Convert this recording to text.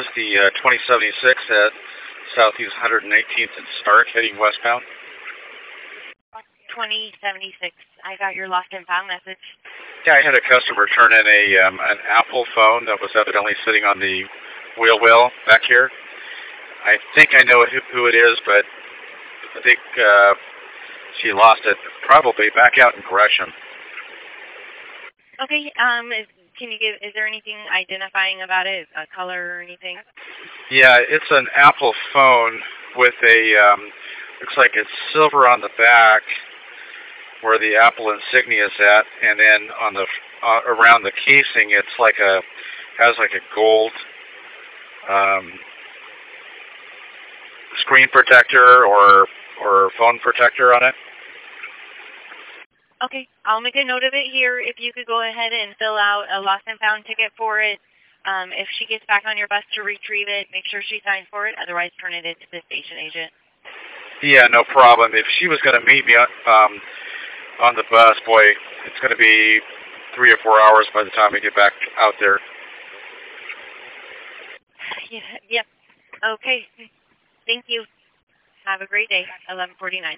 is the 2076 at Southeast 118th and Stark, heading westbound. 2076. I got your lost and found message. Yeah, I had a customer turn in an Apple phone that was evidently sitting on the wheel well back here. I think I know who it is, but I think she lost it probably back out in Gresham. Okay. Is there anything identifying about it, a color or anything? Yeah, it's an Apple phone with a looks like it's silver on the back, where the Apple insignia is at, and then on the around the casing, it's has a gold screen protector or phone protector on it. Okay, I'll make a note of it here. If you could go ahead and fill out a lost and found ticket for it. If she gets back on your bus to retrieve it, make sure she signs for it. Otherwise, turn it into the station agent. Yeah, no problem. If she was going to meet me on the bus, boy, it's going to be 3 or 4 hours by the time we get back out there. Yeah, yep. Okay. Thank you. Have a great day. 11:49.